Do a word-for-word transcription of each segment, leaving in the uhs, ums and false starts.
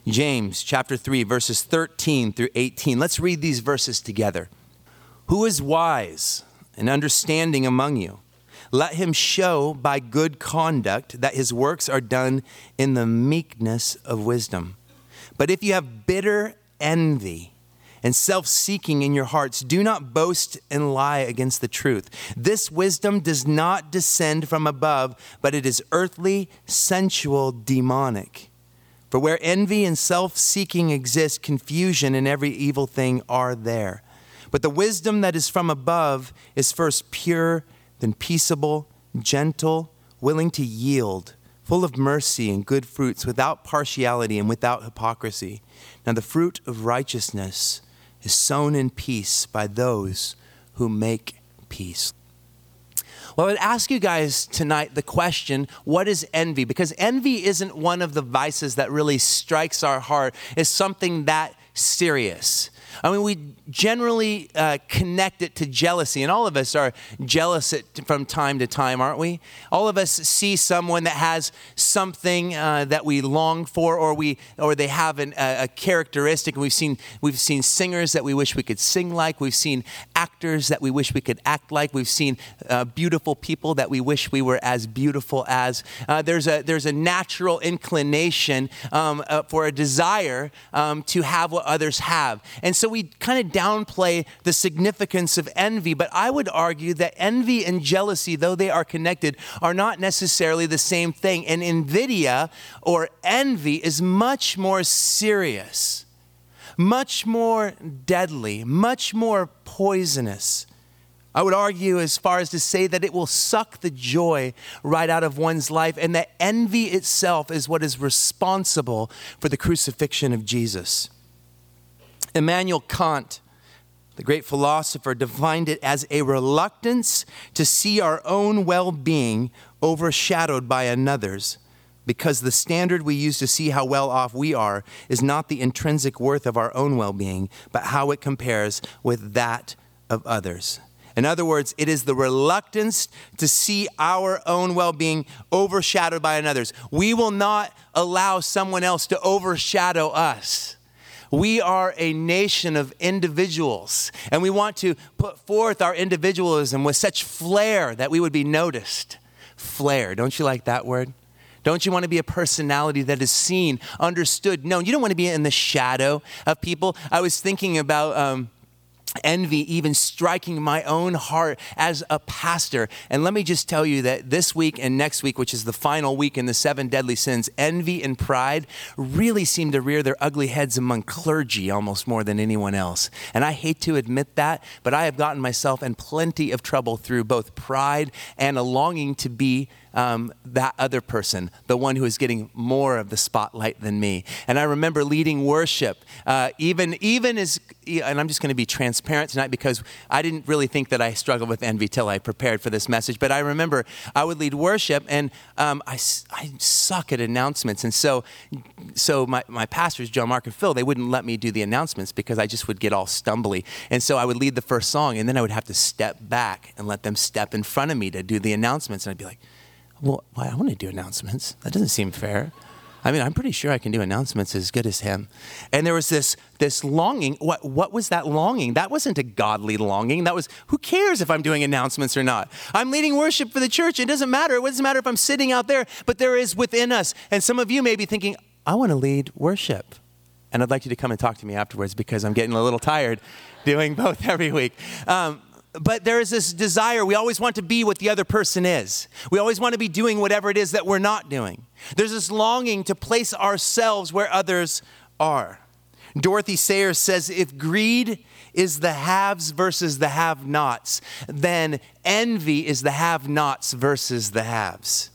James chapter three, verses thirteen through eighteen. Let's read these verses together. Who is wise and understanding among you? Let him show by good conduct that his works are done in the meekness of wisdom. But if you have bitter envy and self-seeking in your hearts, do not boast and lie against the truth. This wisdom does not descend from above, but it is earthly, sensual, demonic. For where envy and self-seeking exist, confusion and every evil thing are there. But the wisdom that is from above is first pure, then peaceable, gentle, willing to yield, full of mercy and good fruits, without partiality and without hypocrisy. Now the fruit of righteousness is sown in peace by those who make peace. Well, I would ask you guys tonight the question, what is envy? Because envy isn't one of the vices that really strikes our heart. It's something that serious. I mean, we generally uh, connect it to jealousy, and all of us are jealous at, from time to time, aren't we? All of us see someone that has something uh, that we long for, or we, or they have an, a, a characteristic. We've seen we've seen singers that we wish we could sing like. We've seen actors that we wish we could act like. We've seen uh, beautiful people that we wish we were as beautiful as. Uh, there's a there's a natural inclination um, uh, for a desire um, to have what others have, and so. So we kind of downplay the significance of envy, but I would argue that envy and jealousy, though they are connected, are not necessarily the same thing. And invidia or envy is much more serious, much more deadly, much more poisonous. I would argue as far as to say that it will suck the joy right out of one's life, and that envy itself is what is responsible for the crucifixion of Jesus. Immanuel Kant, the great philosopher, defined it as a reluctance to see our own well-being overshadowed by another's, because the standard we use to see how well off we are is not the intrinsic worth of our own well-being, but how it compares with that of others. In other words, it is the reluctance to see our own well-being overshadowed by another's. We will not allow someone else to overshadow us. We are a nation of individuals, and we want to put forth our individualism with such flair that we would be noticed. Flair, don't you like that word? Don't you want to be a personality that is seen, understood, known? You don't want to be in the shadow of people. I was thinking about um, envy even striking my own heart as a pastor. And let me just tell you that this week and next week, which is the final week in the seven deadly sins, envy and pride really seem to rear their ugly heads among clergy almost more than anyone else. And I hate to admit that, but I have gotten myself in plenty of trouble through both pride and a longing to be Um, that other person, the one who is getting more of the spotlight than me. And I remember leading worship, uh, even even as, and I'm just going to be transparent tonight because I didn't really think that I struggled with envy till I prepared for this message. But I remember I would lead worship, and um, I, I suck at announcements. And so so my, my pastors, John, Mark, and Phil, they wouldn't let me do the announcements because I just would get all stumbly. And so I would lead the first song, and then I would have to step back and let them step in front of me to do the announcements. And I'd be like, well, I want to do announcements. That doesn't seem fair. I mean, I'm pretty sure I can do announcements as good as him. And there was this this longing. What what was that longing? That wasn't a godly longing. That was, who cares if I'm doing announcements or not? I'm leading worship for the church. It doesn't matter. It doesn't matter if I'm sitting out there. But there is within us. And some of you may be thinking, I want to lead worship. And I'd like you to come and talk to me afterwards because I'm getting a little tired doing both every week. Um, But there is this desire. We always want to be what the other person is. We always want to be doing whatever it is that we're not doing. There's this longing to place ourselves where others are. Dorothy Sayers says, if greed is the haves versus the have-nots, then envy is the have-nots versus the haves.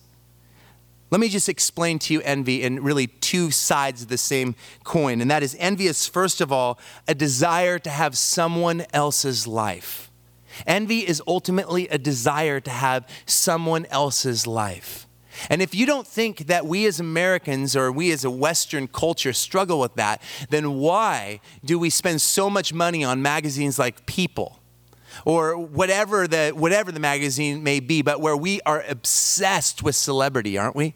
Let me just explain to you envy in really two sides of the same coin. And that is, envy is, first of all, a desire to have someone else's life. Envy is ultimately a desire to have someone else's life. And if you don't think that we as Americans or we as a Western culture struggle with that, then why do we spend so much money on magazines like People or whatever the whatever the magazine may be, but where we are obsessed with celebrity, aren't we?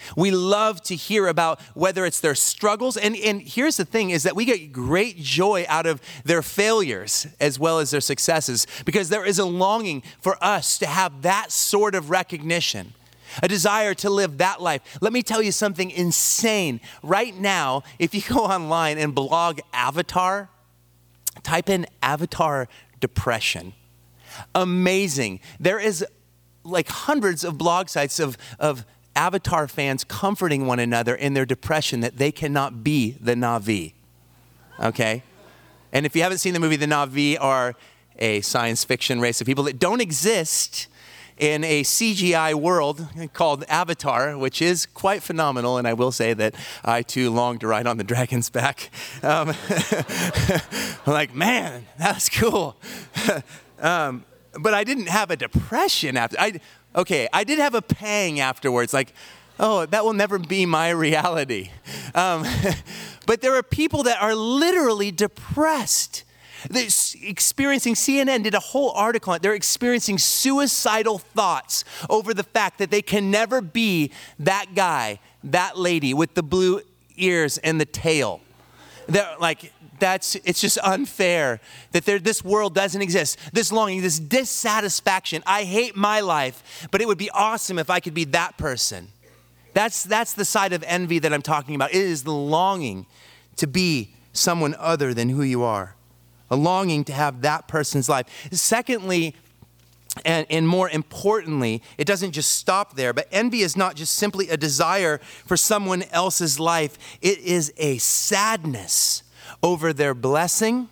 We love to hear about whether it's their struggles. And, and here's the thing is that we get great joy out of their failures as well as their successes, because there is a longing for us to have that sort of recognition, a desire to live that life. Let me tell you something insane. Right now, if you go online and blog Avatar, type in Avatar depression. Amazing. There is like hundreds of blog sites of, of Avatar fans comforting one another in their depression that they cannot be the Na'vi, okay? And if you haven't seen the movie, the Na'vi are a science fiction race of people that don't exist in a C G I world called Avatar, which is quite phenomenal, and I will say that I too long to ride on the dragon's back. Um, I'm like, man, that's cool. um, but I didn't have a depression after. I, Okay, I did have a pang afterwards, like, oh, that will never be my reality. Um, but there are people that are literally depressed. They're experiencing, C N N did a whole article on it. They're experiencing suicidal thoughts over the fact that they can never be that guy, that lady with the blue ears and the tail. They're like, That's, it's just unfair that there, this world doesn't exist. This longing, this dissatisfaction. I hate my life, but it would be awesome if I could be that person. That's, that's the side of envy that I'm talking about. It is the longing to be someone other than who you are. A longing to have that person's life. Secondly, and, and more importantly, it doesn't just stop there, but envy is not just simply a desire for someone else's life. It is a sadness over their blessing,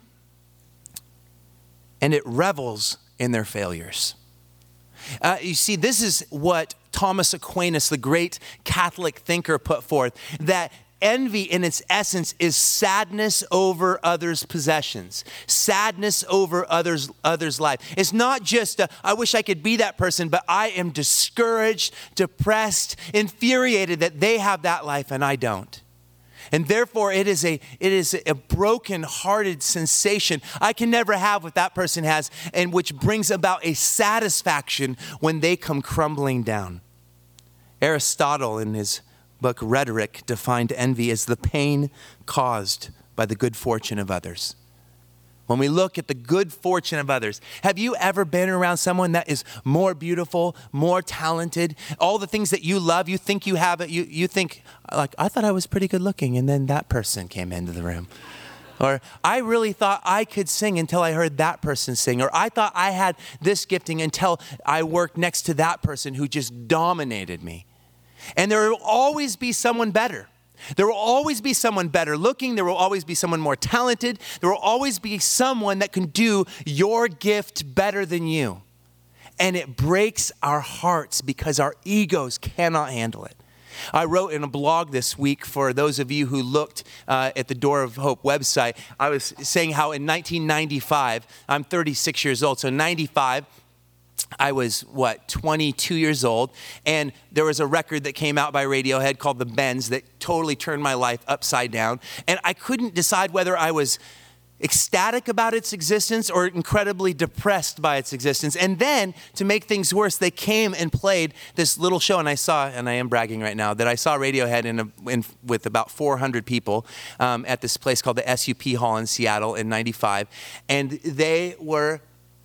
and it revels in their failures. Uh, you see, this is what Thomas Aquinas, the great Catholic thinker, put forth, that envy in its essence is sadness over others' possessions, sadness over others' others' life. It's not just, a, I wish I could be that person, but I am discouraged, depressed, infuriated that they have that life and I don't. And therefore, it is a it is a broken-hearted sensation I can never have what that person has, and which brings about a satisfaction when they come crumbling down. Aristotle, in his book Rhetoric, defined envy as the pain caused by the good fortune of others. When we look at the good fortune of others, have you ever been around someone that is more beautiful, more talented, all the things that you love, you think you have it, you, you think, like, I thought I was pretty good looking, and then that person came into the room. Or I really thought I could sing until I heard that person sing. Or I thought I had this gifting until I worked next to that person who just dominated me. And there will always be someone better. There will always be someone better looking. There will always be someone more talented. There will always be someone that can do your gift better than you. And it breaks our hearts because our egos cannot handle it. I wrote in a blog this week for those of you who looked uh, at the Door of Hope website. I was saying how in nineteen ninety-five, I'm thirty-six years old, so ninety-five, I was, what, twenty-two years old, and there was a record that came out by Radiohead called The Bends that totally turned my life upside down, and I couldn't decide whether I was ecstatic about its existence or incredibly depressed by its existence. And then, to make things worse, they came and played this little show, and I saw, and I am bragging right now, that I saw Radiohead in, a, in with about four hundred people um, at this place called the S U P Hall in Seattle in ninety-five, and they were...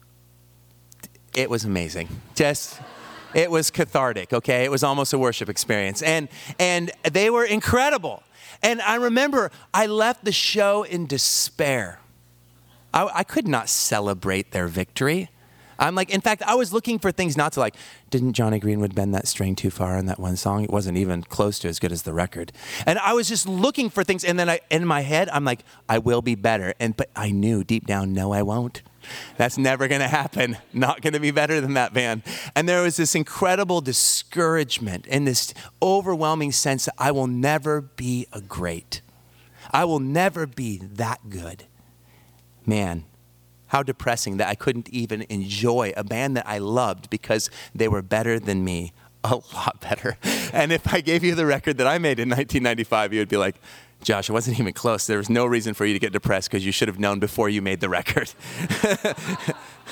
It was amazing. Just, it was cathartic, okay? It was almost a worship experience. And and they were incredible. And I remember I left the show in despair. I, I could not celebrate their victory. I'm like, in fact, I was looking for things not to like, didn't Johnny Greenwood bend that string too far on that one song? It wasn't even close to as good as the record. And I was just looking for things. And then I, in my head, I'm like, I will be better. And but I knew deep down, no, I won't. That's never going to happen. Not going to be better than that band. And there was this incredible discouragement and this overwhelming sense that I will never be a great. I will never be that good. Man, how depressing that I couldn't even enjoy a band that I loved because they were better than me. A lot better. And if I gave you the record that I made in nineteen ninety-five, you would be like, Josh, it wasn't even close. There was no reason for you to get depressed because you should have known before you made the record.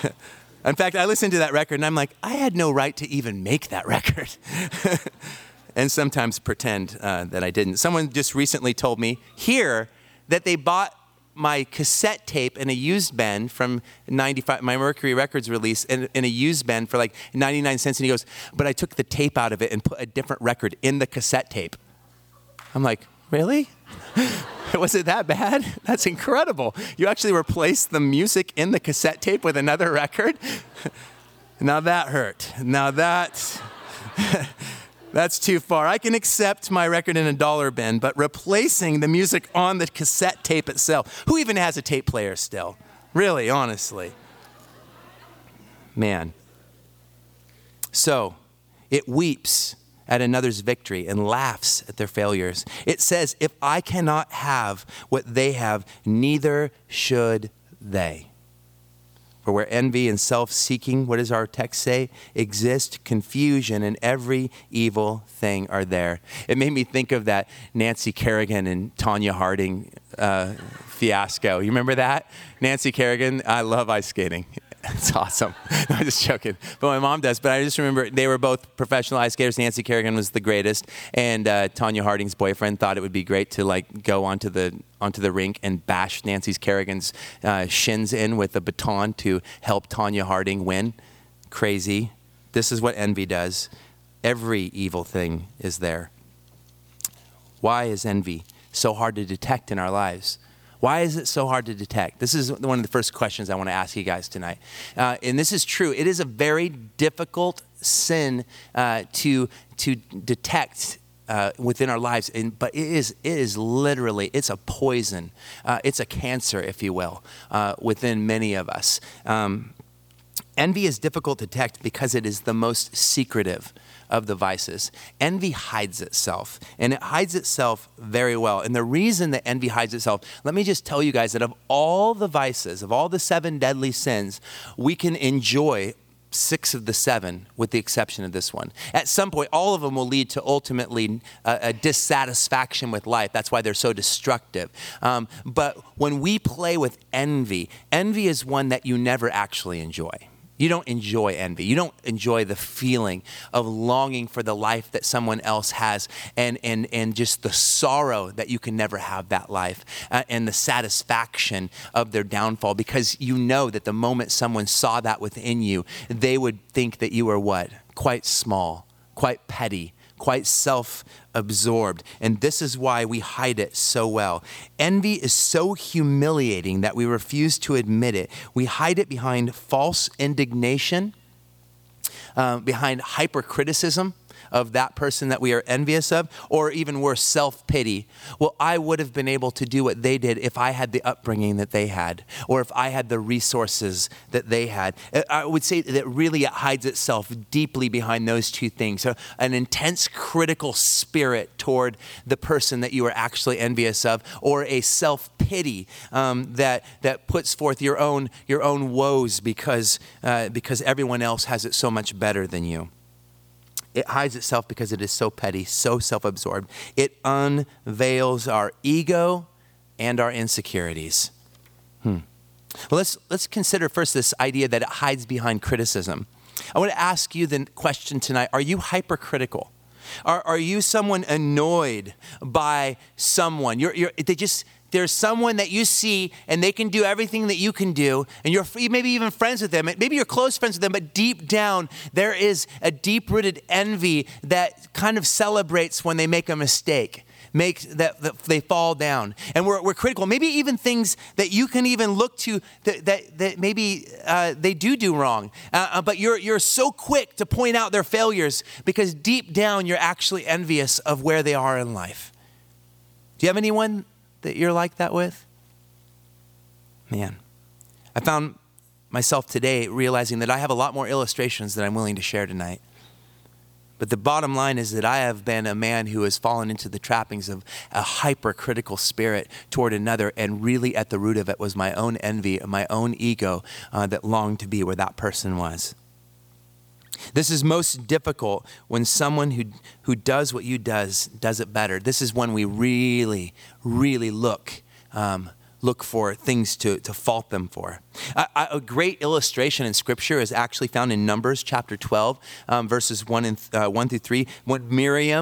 In fact, I listened to that record and I'm like, I had no right to even make that record. and sometimes pretend uh, that I didn't. Someone just recently told me here that they bought my cassette tape in a used bin from ninety-five, my Mercury Records release in, in a used bin for like ninety-nine cents. And he goes, but I took the tape out of it and put a different record in the cassette tape. I'm like, really? Was it that bad? That's incredible. You actually replaced the music in the cassette tape with another record? Now that hurt. Now that, that's too far. I can accept my record in a dollar bin, but replacing the music on the cassette tape itself, who even has a tape player still? Really, honestly. Man. So, it weeps at another's victory and laughs at their failures. It says, if I cannot have what they have, neither should they. For where envy and self-seeking, what does our text say? Exist, confusion and every evil thing are there. It made me think of that Nancy Kerrigan and Tonya Harding uh, fiasco. You remember that? Nancy Kerrigan, I love ice skating. It's awesome. No, I'm just joking. But my mom does. But I just remember they were both professional ice skaters. Nancy Kerrigan was the greatest. And uh, Tonya Harding's boyfriend thought it would be great to like go onto the onto the rink and bash Nancy Kerrigan's uh, shins in with a baton to help Tonya Harding win. Crazy. This is what envy does. Every evil thing is there. Why is envy so hard to detect in our lives? Why is it so hard to detect? This is one of the first questions I want to ask you guys tonight. Uh, and this is true. It is a very difficult sin uh, to to detect uh, within our lives. And, but it is it is literally, it's a poison. Uh, it's a cancer, if you will, uh, within many of us. Um, envy is difficult to detect because it is the most secretive of the vices. Envy hides itself, and it hides itself very well. And the reason that envy hides itself, let me just tell you guys that of all the vices, of all the seven deadly sins, we can enjoy six of the seven with the exception of this one. At some point, all of them will lead to ultimately a, a dissatisfaction with life. That's why they're so destructive. Um, but when we play with envy, envy is one that you never actually enjoy. You don't enjoy envy. You don't enjoy the feeling of longing for the life that someone else has and and, and just the sorrow that you can never have that life uh, and the satisfaction of their downfall, because you know that the moment someone saw that within you, they would think that you were what? Quite small, quite petty, quite self-absorbed. And this is why we hide it so well. Envy is so humiliating that we refuse to admit it. We hide it behind false indignation, uh, behind hypercriticism of that person that we are envious of, or even worse, self-pity. Well, I would have been able to do what they did if I had the upbringing that they had, or if I had the resources that they had. I would say that really it hides itself deeply behind those two things. So an intense critical spirit toward the person that you are actually envious of, or a self-pity um, that that puts forth your own your own woes because uh, because everyone else has it so much better than you. It hides itself because it is so petty, so self-absorbed. It unveils our ego and our insecurities. Hmm. Well, let's let's consider first this idea that it hides behind criticism. I want to ask you the question tonight: are you hypercritical? Are are you someone annoyed by someone? You're you're they just. There's someone that you see and they can do everything that you can do, and you're maybe even friends with them. Maybe you're close friends with them, but deep down there is a deep-rooted envy that kind of celebrates when they make a mistake, makes that, that they fall down. And we're, we're critical. Maybe even things that you can even look to that, that, that maybe uh, they do do wrong, uh, but you're you're so quick to point out their failures because deep down you're actually envious of where they are in life. Do you have anyone that you're like that with? Man, I found myself today realizing that I have a lot more illustrations that I'm willing to share tonight. But the bottom line is that I have been a man who has fallen into the trappings of a hypercritical spirit toward another, and really at the root of it was my own envy, my own ego uh, that longed to be where that person was. This is most difficult when someone who who does what you does does it better. This is when we really, really look um, look for things to, to fault them for. A, a great illustration in Scripture is actually found in Numbers chapter twelve, um, verses one and uh, one through three. When Miriam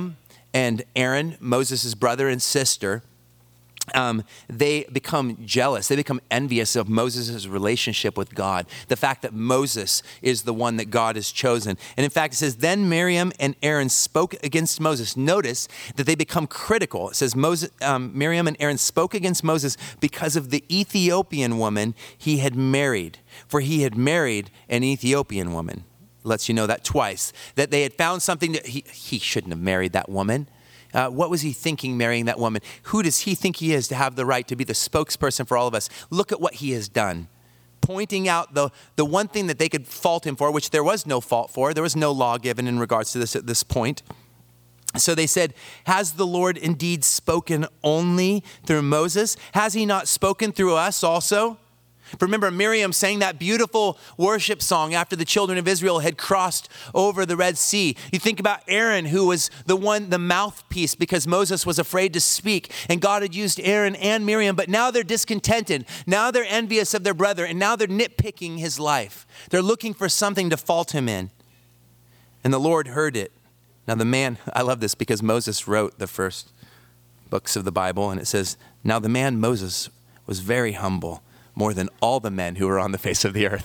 and Aaron, Moses' brother and sister, Um, they become jealous. They become envious of Moses' relationship with God. The fact that Moses is the one that God has chosen. And in fact, it says, then Miriam and Aaron spoke against Moses. Notice that they become critical. It says, Moses, um, Miriam and Aaron spoke against Moses because of the Ethiopian woman he had married. For he had married an Ethiopian woman. Lets you know that twice. That they had found something that he, he shouldn't have married that woman. Uh, what was he thinking marrying that woman? Who does he think he is to have the right to be the spokesperson for all of us? Look at what he has done. Pointing out the, the one thing that they could fault him for, which there was no fault for. There was no law given in regards to this at this point. So they said, has the Lord indeed spoken only through Moses? Has he not spoken through us also? Remember Miriam sang that beautiful worship song after the children of Israel had crossed over the Red Sea. You think about Aaron, who was the one, the mouthpiece, because Moses was afraid to speak. And God had used Aaron and Miriam, but now they're discontented. Now they're envious of their brother, and now they're nitpicking his life. They're looking for something to fault him in. And the Lord heard it. Now the man, I love this because Moses wrote the first books of the Bible, and it says, now the man Moses was very humble, more than all the men who were on the face of the earth.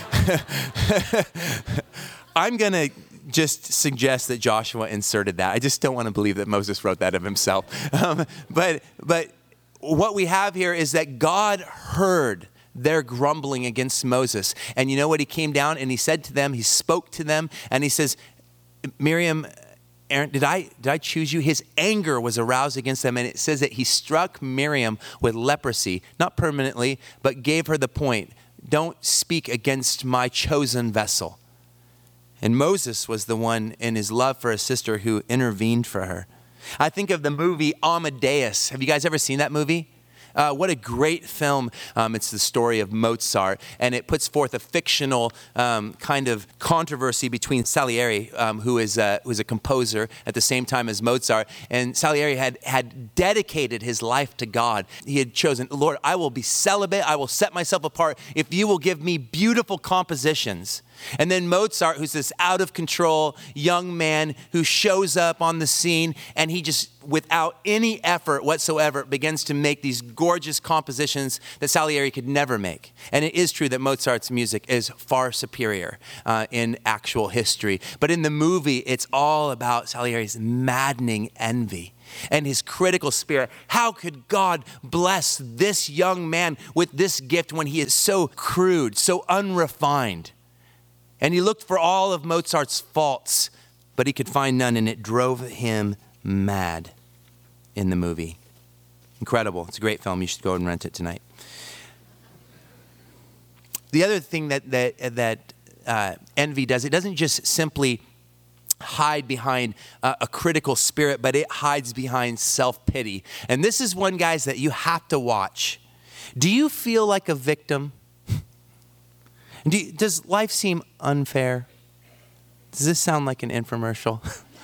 I'm going to just suggest that Joshua inserted that. I just don't want to believe that Moses wrote that of himself. Um, but but what we have here is that God heard their grumbling against Moses. And you know what? He came down and he said to them, he spoke to them, and he says, Miriam, Aaron, did I did I choose you? His anger was aroused against them, and it says that he struck Miriam with leprosy, not permanently, but gave her the point, don't speak against my chosen vessel. And Moses was the one in his love for his sister who intervened for her. I think of the movie Amadeus. Have you guys ever seen that movie? Uh, what a great film. Um, it's the story of Mozart, and it puts forth a fictional um, kind of controversy between Salieri, um, who is a, who is a composer at the same time as Mozart, and Salieri had, had dedicated his life to God. He had chosen, Lord, I will be celibate, I will set myself apart if you will give me beautiful compositions. And then Mozart, who's this out of control young man who shows up on the scene, and he just, without any effort whatsoever, begins to make these gorgeous compositions that Salieri could never make. And it is true that Mozart's music is far superior uh, in actual history. But in the movie, it's all about Salieri's maddening envy and his critical spirit. How could God bless this young man with this gift when he is so crude, so unrefined? And he looked for all of Mozart's faults, but he could find none, and it drove him mad in the movie. Incredible. It's a great film. You should go and rent it tonight. The other thing that that, that uh, envy does, it doesn't just simply hide behind uh, a critical spirit, but it hides behind self-pity. And this is one, guys, that you have to watch. Do you feel like a victim? Do you, does life seem unfair? Does this sound like an infomercial?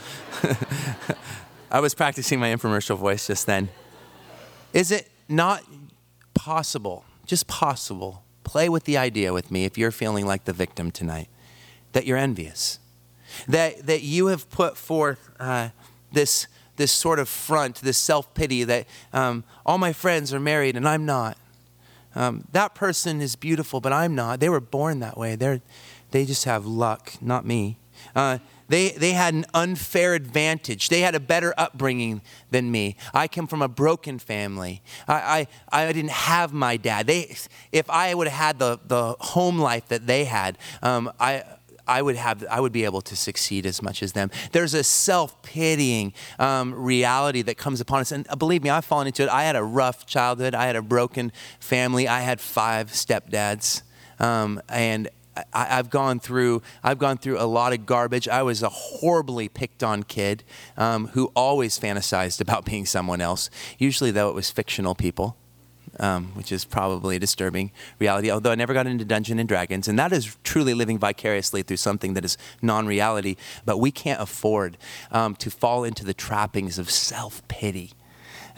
I was practicing my infomercial voice just then. Is it not possible, just possible, play with the idea with me if you're feeling like the victim tonight, that you're envious, that that you have put forth uh, this, this sort of front, this self-pity that um, all my friends are married and I'm not. Um, that person is beautiful, but I'm not. They were born that way. They're, they just have luck, not me. Uh, they they had an unfair advantage. They had a better upbringing than me. I come from a broken family. I I, I didn't have my dad. They, if I would have had the, the home life that they had, um, I. I would have, I would be able to succeed as much as them. There's a self-pitying um, reality that comes upon us. And believe me, I've fallen into it. I had a rough childhood. I had a broken family. I had five stepdads. Um, and I, I've gone through, I've gone through a lot of garbage. I was a horribly picked on kid um, who always fantasized about being someone else. Usually, though, it was fictional people. Um, which is probably a disturbing reality, although I never got into Dungeons and Dragons, and that is truly living vicariously through something that is non-reality, but we can't afford um, to fall into the trappings of self-pity.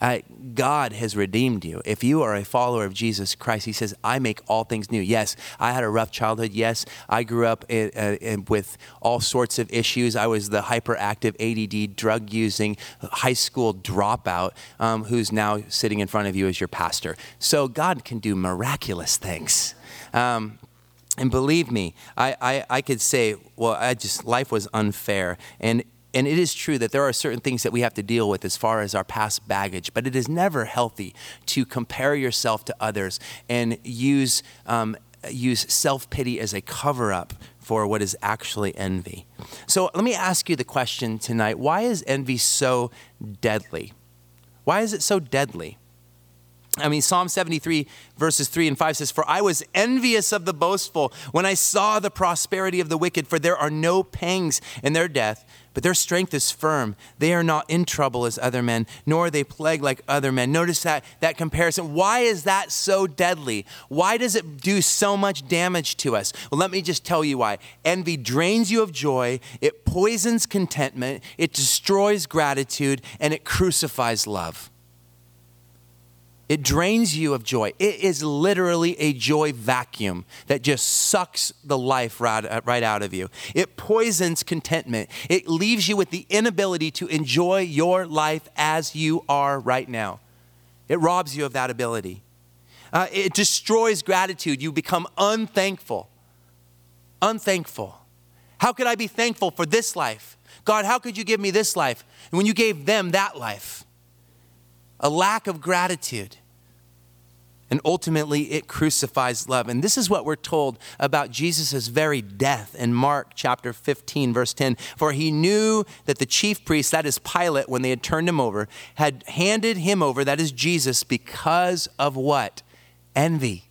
Uh, God has redeemed you. If you are a follower of Jesus Christ, he says, I make all things new. Yes, I had a rough childhood. Yes, I grew up in, uh, in, with all sorts of issues. I was the hyperactive A D D, drug-using, high school dropout um, who's now sitting in front of you as your pastor. So God can do miraculous things. Um, and believe me, I, I, I could say, well, I just life was unfair. And And it is true that there are certain things that we have to deal with as far as our past baggage, but it is never healthy to compare yourself to others and use um, use self-pity as a cover-up for what is actually envy. So let me ask you the question tonight. Why is envy so deadly? Why is it so deadly? I mean, Psalm seventy-three verses three and five says, for I was envious of the boastful when I saw the prosperity of the wicked, for there are no pangs in their death, but their strength is firm. They are not in trouble as other men, nor are they plagued like other men. Notice that, that comparison. Why is that so deadly? Why does it do so much damage to us? Well, let me just tell you why. Envy drains you of joy. It poisons contentment. It destroys gratitude, and it crucifies love. It drains you of joy. It is literally a joy vacuum that just sucks the life right, right out of you. It poisons contentment. It leaves you with the inability to enjoy your life as you are right now. It robs you of that ability. Uh, it destroys gratitude. You become unthankful. Unthankful. How could I be thankful for this life? God, how could you give me this life when you gave them that life? A lack of gratitude. And ultimately, it crucifies love. And this is what we're told about Jesus' very death in Mark chapter fifteen, verse ten. For he knew that the chief priest, that is Pilate, when they had turned him over, had handed him over, that is Jesus, because of what? Envy.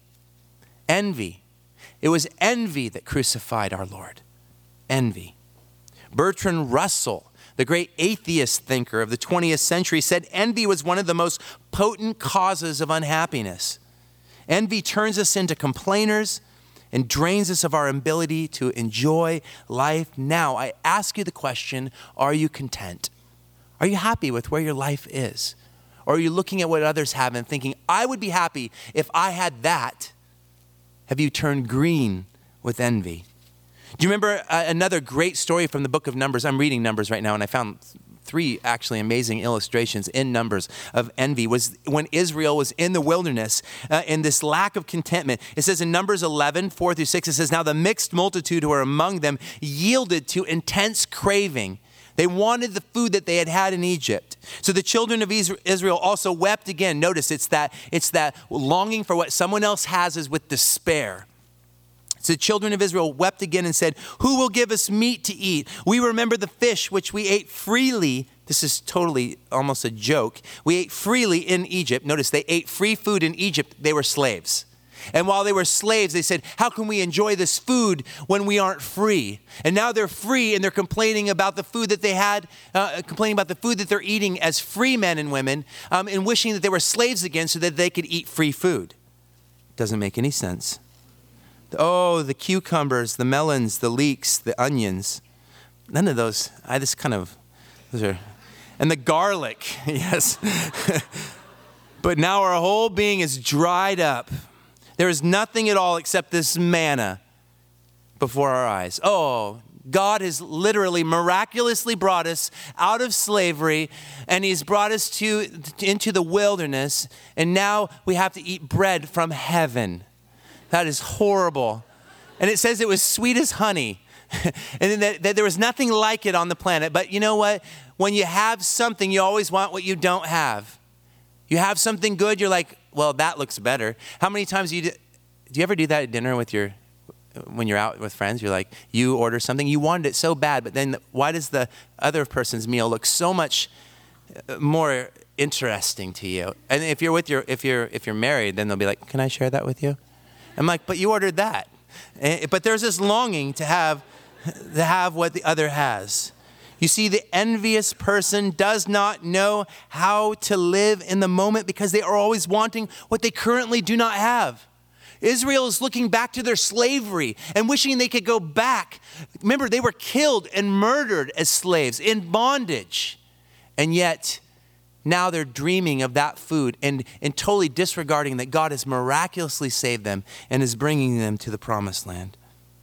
Envy. It was envy that crucified our Lord. Envy. Bertrand Russell, the great atheist thinker of the twentieth century, said envy was one of the most potent causes of unhappiness. Envy turns us into complainers and drains us of our ability to enjoy life. Now, I ask you the question, are you content? Are you happy with where your life is? Or are you looking at what others have and thinking, I would be happy if I had that? Have you turned green with envy? Do you remember uh, another great story from the book of Numbers? I'm reading Numbers right now, and I found three actually amazing illustrations in Numbers of envy. Was when Israel was in the wilderness uh, in this lack of contentment. It says in Numbers eleven, four through six, it says, now the mixed multitude who were among them yielded to intense craving. They wanted the food that they had had in Egypt. So the children of Israel also wept again. Notice it's that, it's that longing for what someone else has is with despair. So the children of Israel wept again and said, who will give us meat to eat? We remember the fish which we ate freely. This is totally almost a joke. We ate freely in Egypt. Notice they ate free food in Egypt. They were slaves. And while they were slaves, they said, how can we enjoy this food when we aren't free? And now they're free and they're complaining about the food that they had, uh, complaining about the food that they're eating as free men and women, um, and wishing that they were slaves again so that they could eat free food. Doesn't make any sense. Oh, the cucumbers, the melons, the leeks, the onions. None of those, I just kind of, those are, and the garlic, yes. But now our whole being is dried up. There is nothing at all except this manna before our eyes. Oh, God has literally miraculously brought us out of slavery, and he's brought us to into the wilderness, and now we have to eat bread from heaven. That is horrible. And it says it was sweet as honey. And that, that there was nothing like it on the planet. But you know what? When you have something, you always want what you don't have. You have something good, you're like, well, that looks better. How many times do you do, do you ever do that at dinner with your, when you're out with friends? You're like, you order something, you wanted it so bad, but then why does the other person's meal look so much more interesting to you? And if you're with your, if you're, if you're married, then they'll be like, can I share that with you? I'm like, but you ordered that. But there's this longing to have, to have what the other has. You see, the envious person does not know how to live in the moment because they are always wanting what they currently do not have. Israel is looking back to their slavery and wishing they could go back. Remember, they were killed and murdered as slaves in bondage. And yet, Now they're dreaming of that food and, and totally disregarding that God has miraculously saved them and is bringing them to the promised land.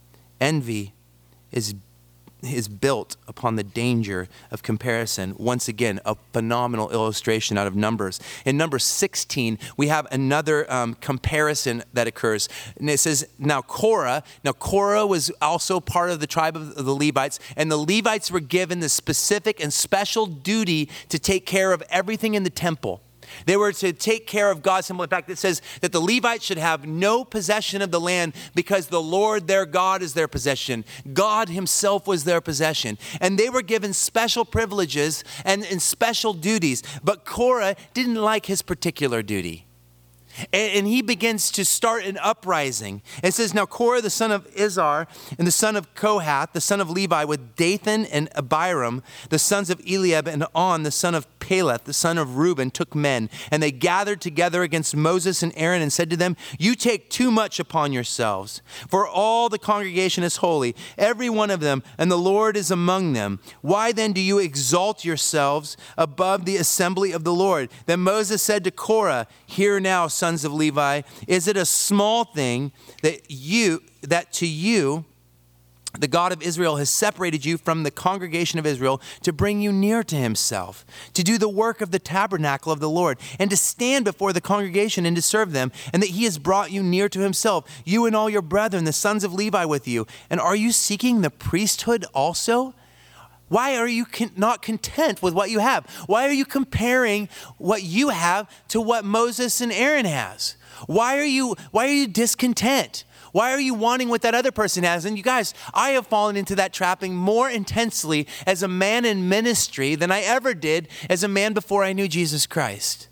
Envy is is built upon the danger of comparison. Once again, a phenomenal illustration out of Numbers. In Numbers sixteen, we have another um, comparison that occurs. And it says, now Korah, now Korah was also part of the tribe of the Levites, and the Levites were given the specific and special duty to take care of everything in the temple. They were to take care of God's temple. In fact, it says that the Levites should have no possession of the land because the Lord their God is their possession. God himself was their possession. And they were given special privileges and, and special duties. But Korah didn't like his particular duty. And, and he begins to start an uprising. It says, now Korah, the son of Izhar, and the son of Kohath, the son of Levi, with Dathan and Abiram, the sons of Eliab, and On, the son of Peleth, the son of Reuben, took men. And they gathered together against Moses and Aaron and said to them, you take too much upon yourselves, for all the congregation is holy, every one of them, and the Lord is among them. Why then do you exalt yourselves above the assembly of the Lord? Then Moses said to Korah, hear now, sons of Levi, is it a small thing that you, that to you, the God of Israel has separated you from the congregation of Israel to bring you near to himself, to do the work of the tabernacle of the Lord, and to stand before the congregation and to serve them, and that he has brought you near to himself, you and all your brethren, the sons of Levi with you. And are you seeking the priesthood also? Why are you con- not content with what you have? Why are you comparing what you have to what Moses and Aaron has? Why are you, why are you discontent? Why are you wanting what that other person has? And you guys, I have fallen into that trapping more intensely as a man in ministry than I ever did as a man before I knew Jesus Christ.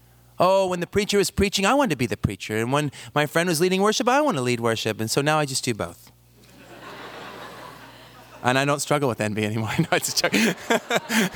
Oh, when the preacher was preaching, I wanted to be the preacher. And when my friend was leading worship, I want to lead worship. And so now I just do both. And I don't struggle with envy anymore. No, it's a joke.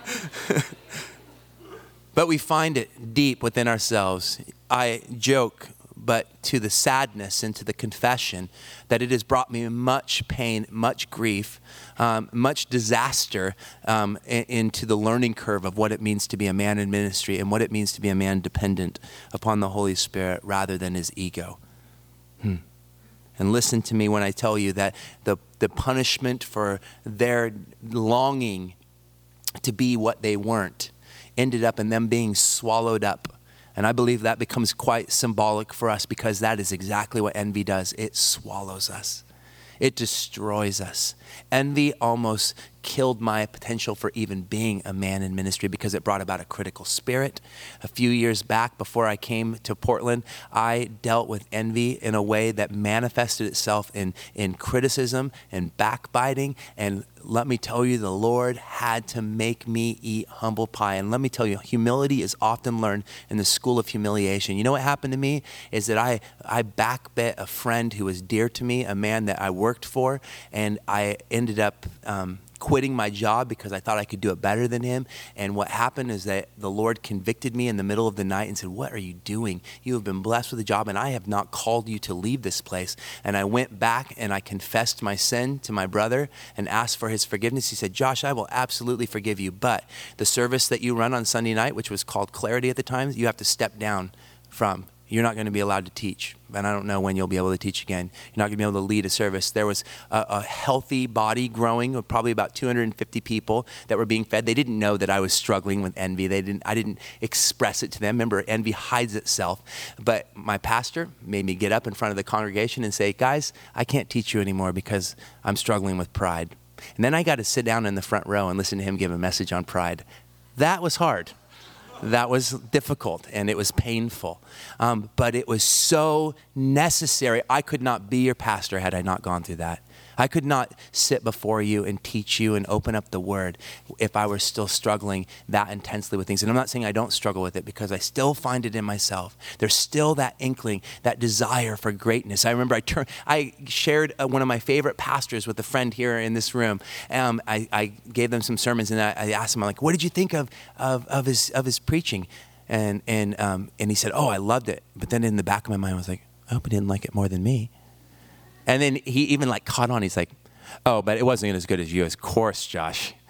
But we find it deep within ourselves. I joke, but to the sadness and to the confession that it has brought me much pain, much grief, um, much disaster um, in, into the learning curve of what it means to be a man in ministry and what it means to be a man dependent upon the Holy Spirit rather than his ego. Hmm. And listen to me when I tell you that the, the punishment for their longing to be what they weren't ended up in them being swallowed up. And I believe that becomes quite symbolic for us because that is exactly what envy does. It swallows us. It destroys us. Envy almost killed my potential for even being a man in ministry because it brought about a critical spirit. A few years back, before I came to Portland, I dealt with envy in a way that manifested itself in, in criticism and backbiting. And let me tell you, the Lord had to make me eat humble pie. And let me tell you, humility is often learned in the school of humiliation. You know what happened to me is that I, I backbit a friend who was dear to me, a man that I worked for, and I ended up um, quitting my job because I thought I could do it better than him. And what happened is that the Lord convicted me in the middle of the night and said, what are you doing? You have been blessed with a job and I have not called you to leave this place. And I went back and I confessed my sin to my brother and asked for his forgiveness. He said, Josh, I will absolutely forgive you. But the service that you run on Sunday night, which was called Clarity at the time, you have to step down from. You're not going to be allowed to teach. And I don't know when you'll be able to teach again. You're not going to be able to lead a service. There was a, a healthy body growing of probably about two hundred fifty people that were being fed. They didn't know that I was struggling with envy. They didn't. I didn't express it to them. Remember, envy hides itself. But my pastor made me get up in front of the congregation and say, guys, I can't teach you anymore because I'm struggling with pride. And then I got to sit down in the front row and listen to him give a message on pride. That was hard. That was difficult and it was painful, um, but it was so necessary. I could not be your pastor had I not gone through that. I could not sit before you and teach you and open up the word if I were still struggling that intensely with things. And I'm not saying I don't struggle with it because I still find it in myself. There's still that inkling, that desire for greatness. I remember I turned, I shared uh, one of my favorite pastors with a friend here in this room. Um, I, I gave them some sermons and I, I asked him, I'm like, what did you think of, of, of his of his preaching? And and um, and he said, oh, I loved it. But then in the back of my mind, I was like, I hope he didn't like it more than me. And then he even like caught on. He's like, oh, but it wasn't as good as you. Of course, Josh.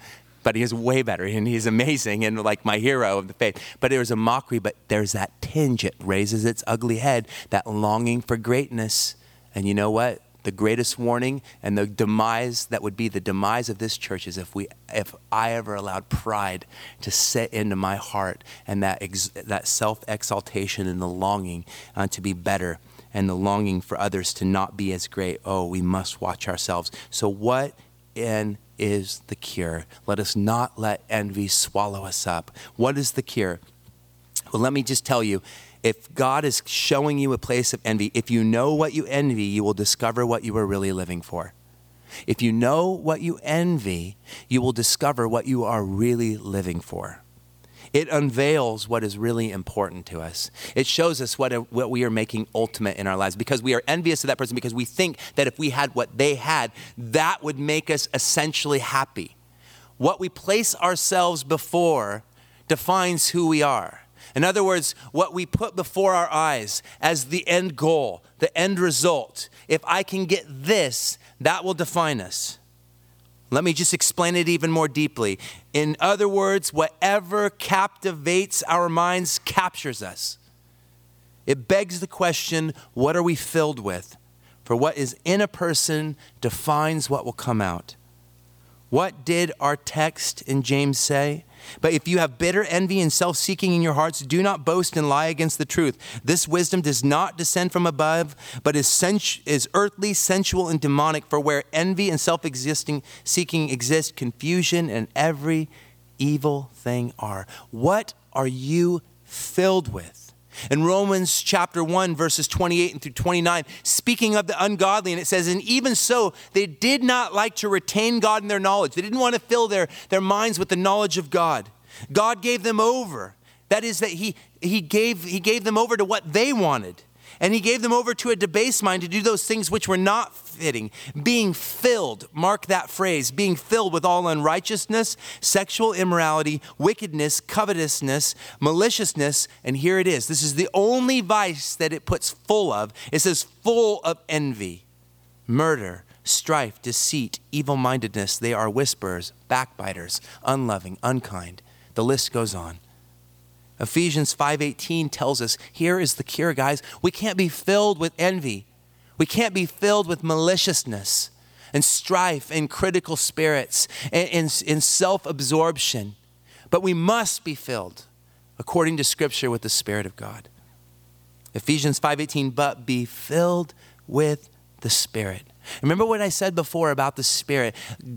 but he is way better, and he's amazing and like my hero of the faith. But there's a mockery, but there's that tinge. It raises its ugly head, that longing for greatness. And you know what? The greatest warning and the demise that would be the demise of this church is if we, if I ever allowed pride to set into my heart, and that ex, that self-exaltation and the longing uh, to be better, and the longing for others to not be as great. Oh, we must watch ourselves. So what in is the cure? Let us not let envy swallow us up. What is the cure? Well, let me just tell you, if God is showing you a place of envy, if you know what you envy, you will discover what you are really living for. If you know what you envy, you will discover what you are really living for. It unveils what is really important to us. It shows us what, what we are making ultimate in our lives, because we are envious of that person because we think that if we had what they had, that would make us essentially happy. What we place ourselves before defines who we are. In other words, what we put before our eyes as the end goal, the end result. If I can get this, that will define us. Let me just explain it even more deeply. In other words, whatever captivates our minds captures us. It begs the question, what are we filled with? For what is in a person defines what will come out. What did our text in James say? But if you have bitter envy and self-seeking in your hearts, do not boast and lie against the truth. This wisdom does not descend from above, but is, sens- is earthly, sensual, and demonic. For where envy and self-existing seeking exist, confusion and every evil thing are. What are you filled with? In Romans chapter one, verses twenty-eight and through twenty-nine, speaking of the ungodly, and it says, and even so, they did not like to retain God in their knowledge. They didn't want to fill their, their minds with the knowledge of God. God gave them over. That is that he, he, gave, he gave them over to what they wanted. And he gave them over to a debased mind to do those things which were not fitting. Being filled, mark that phrase, being filled with all unrighteousness, sexual immorality, wickedness, covetousness, maliciousness. And here it is. This is the only vice that it puts full of. It says full of envy, murder, strife, deceit, evil-mindedness. They are whisperers, backbiters, unloving, unkind. The list goes on. Ephesians five eighteen tells us, here is the cure, guys. We can't be filled with envy. We can't be filled with maliciousness and strife and critical spirits and, and, and self-absorption. But we must be filled, according to Scripture, with the Spirit of God. Ephesians five eighteen, but be filled with the Spirit. Remember what I said before about the Spirit.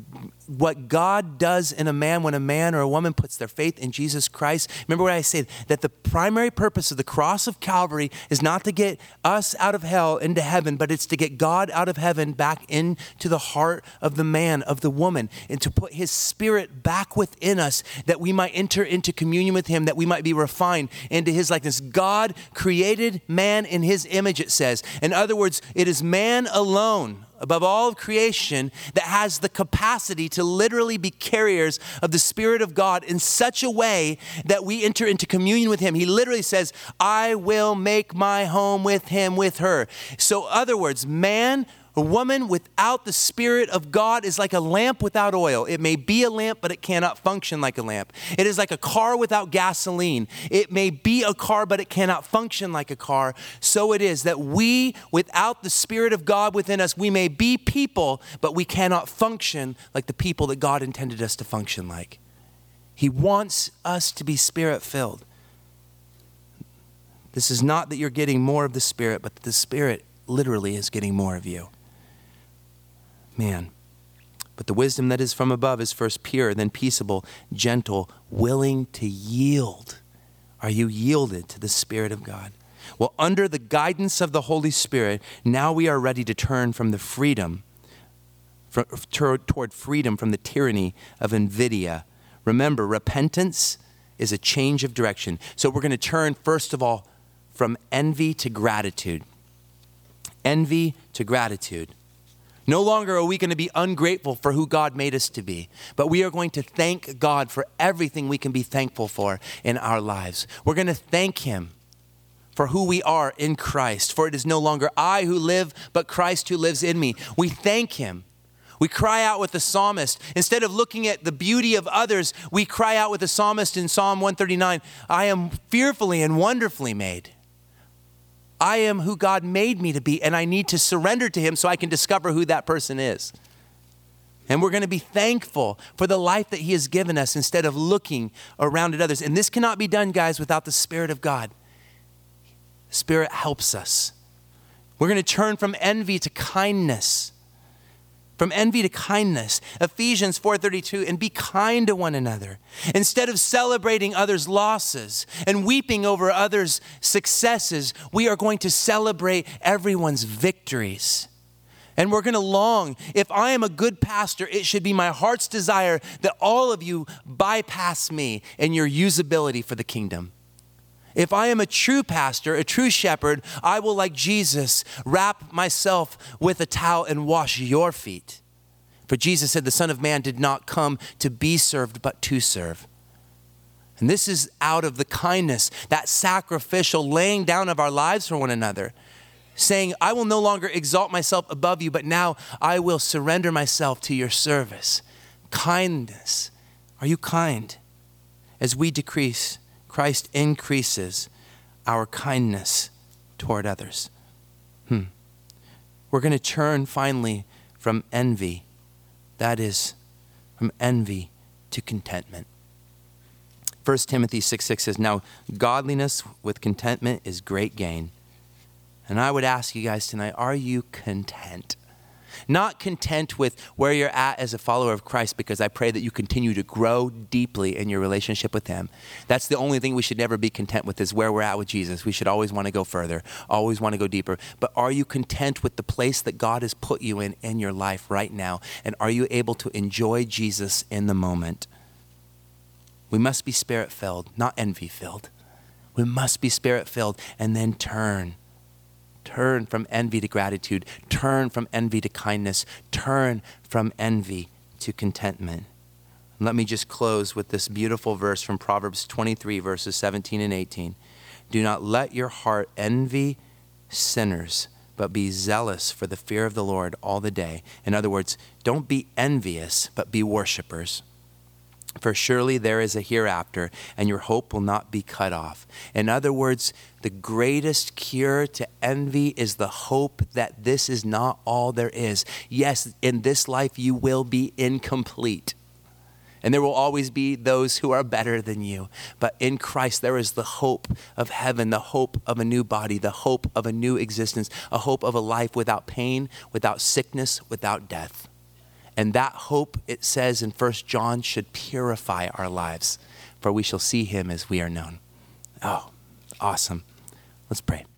What God does in a man when a man or a woman puts their faith in Jesus Christ. Remember what I said, that the primary purpose of the cross of Calvary is not to get us out of hell into heaven, but it's to get God out of heaven back into the heart of the man, of the woman, and to put his Spirit back within us, that we might enter into communion with him, that we might be refined into his likeness. God created man in his image, it says. In other words, it is man alone, above all of creation, that has the capacity to literally be carriers of the Spirit of God in such a way that we enter into communion with him. He literally says, I will make my home with him, with her. So other words, man, a woman without the Spirit of God is like a lamp without oil. It may be a lamp, but it cannot function like a lamp. It is like a car without gasoline. It may be a car, but it cannot function like a car. So it is that we, without the Spirit of God within us, we may be people, but we cannot function like the people that God intended us to function like. He wants us to be Spirit-filled. This is not that you're getting more of the Spirit, but that the Spirit literally is getting more of you. Man, but the wisdom that is from above is first pure, then peaceable, gentle, willing to yield. Are you yielded to the Spirit of God? Well, under the guidance of the Holy Spirit, now we are ready to turn from the freedom, from, toward freedom from the tyranny of invidia. Remember, repentance is a change of direction. So we're going to turn, first of all, from envy to gratitude. Envy to gratitude. No longer are we going to be ungrateful for who God made us to be, but we are going to thank God for everything we can be thankful for in our lives. We're going to thank him for who we are in Christ, for it is no longer I who live, but Christ who lives in me. We thank him. We cry out with the psalmist. Instead of looking at the beauty of others, we cry out with the psalmist in Psalm one thirty-nine, I am fearfully and wonderfully made. I am who God made me to be, and I need to surrender to him so I can discover who that person is. And we're going to be thankful for the life that he has given us instead of looking around at others. And this cannot be done, guys, without the Spirit of God. The Spirit helps us. We're going to turn from envy to kindness. From envy to kindness. Ephesians four thirty-two, and be kind to one another. Instead of celebrating others' losses and weeping over others' successes, we are going to celebrate everyone's victories. And we're going to long. If I am a good pastor, it should be my heart's desire that all of you bypass me in your usability for the kingdom. If I am a true pastor, a true shepherd, I will, like Jesus, wrap myself with a towel and wash your feet. For Jesus said the Son of Man did not come to be served, but to serve. And this is out of the kindness, that sacrificial laying down of our lives for one another. Saying, I will no longer exalt myself above you, but now I will surrender myself to your service. Kindness. Are you kind? As we decrease, Christ increases our kindness toward others. Hmm. We're going to turn finally from envy. That is, from envy to contentment. First Timothy six six says, now godliness with contentment is great gain. And I would ask you guys tonight, are you content? Not content with where you're at as a follower of Christ, because I pray that you continue to grow deeply in your relationship with him. That's the only thing we should never be content with, is where we're at with Jesus. We should always want to go further, always want to go deeper. But are you content with the place that God has put you in in your life right now? And are you able to enjoy Jesus in the moment? We must be spirit-filled, not envy-filled. We must be spirit-filled and then turn. Turn from envy to gratitude. Turn from envy to kindness. Turn from envy to contentment. And let me just close with this beautiful verse from Proverbs twenty-three, verses seventeen and eighteen. Do not let your heart envy sinners, but be zealous for the fear of the Lord all the day. In other words, don't be envious, but be worshipers. For surely there is a hereafter, and your hope will not be cut off. In other words, the greatest cure to envy is the hope that this is not all there is. Yes, in this life you will be incomplete. And there will always be those who are better than you. But in Christ, there is the hope of heaven, the hope of a new body, the hope of a new existence, a hope of a life without pain, without sickness, without death. And that hope, it says in First John, should purify our lives, for we shall see him as we are known. Oh, awesome. Let's pray.